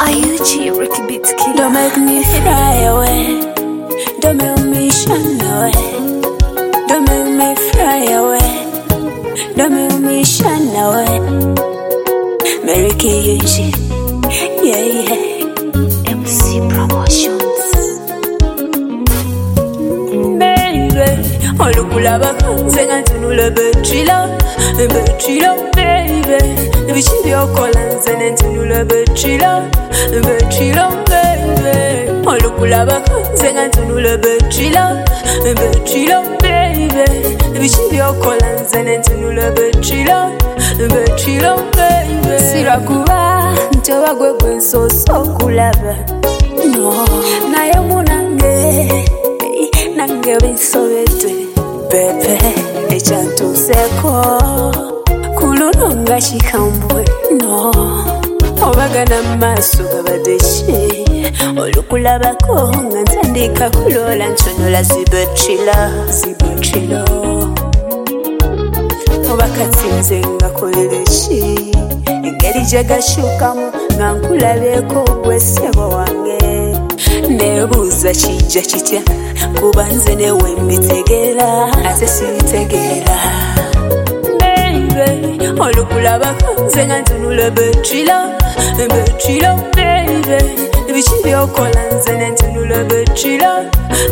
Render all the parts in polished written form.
IUG Ricky Beats Killer. Don't make me fly away. Don't make me shine away. Don't make me fly away. Don't make me shine away. Mary IUG. Yeah, yeah. MC Promotions. Baby, olukulaba kanze nga ntunula betula, betula baby. Ebikibyokola nze ne ntunula betula, betula baby. Olukulaba kanze nga ntunula betula, betula baby. Ebikibyokola nze ne ntunula betula, betula baby. Sirakuba nti oba gwe gwe nsoosa okulaba, no, naye munange nange binsobedde bebe ekyantuuseko kuluno nga kikambwe no obagana mumaaso gabadde ki olukulabako nga ntandika kuloola ntonola zibetila oba kati nze ngakolere ki engeri gye gashukamu nga nkulabyeko gwe ssebo wange nebuuza kijja kitya kuba nze newe mbitegeera ate sibitegeera baby olukulabako nze nga ntunula betula baby ebikibyokola nze ne ntunula betula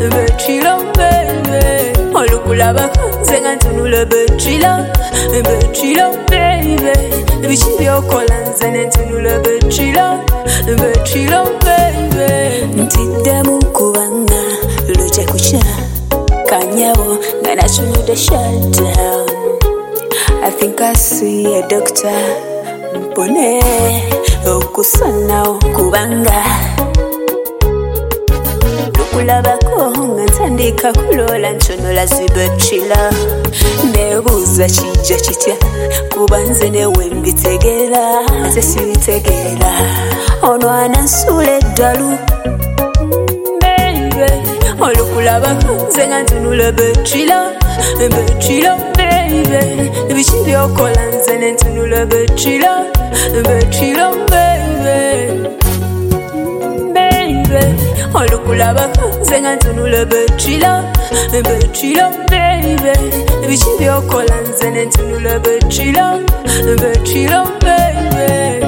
baby olukulabako nze nga ntunula betula baby ebikibyokola nze ne ntunula betula baby ntiddemu kubanga lujja kukya kanyabo nga natunudde shutdown. I think I see a doctor mpone okusanawo kubanga lukulabako nga ntandika kuloola ntonola zibetila nebuuza kijja kitya kuba nze newe mbitegeera ate sibitegeera ono anansuula eddalu olukulabako nze nga ntunula betula baby ebikibyokola nze ne ntunula betula baby olukulabako nze nga ntunula betula baby ebikibyokola nze ne ntunula betula baby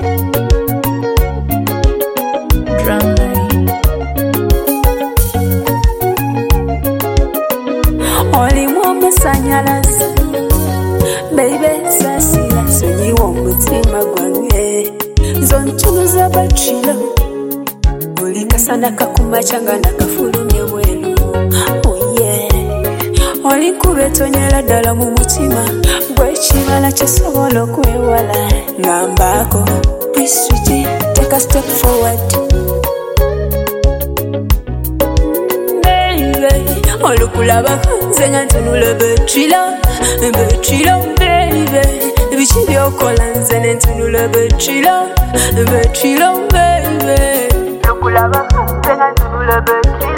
olimu omusanyalaze baby sasira sonyiwa omutima gwange zontunuza batula buli kasana kakumaca nga nakafulumye bweru oye olinkuba etonyera ddala mu mutima gwekibala kyosobola okwewala ngambako priswiti take a step forward olukulabako nze nga ntunula betula baby ebikibyokola nze ne ntunula betula baby olukulabako nze nga ntunula betula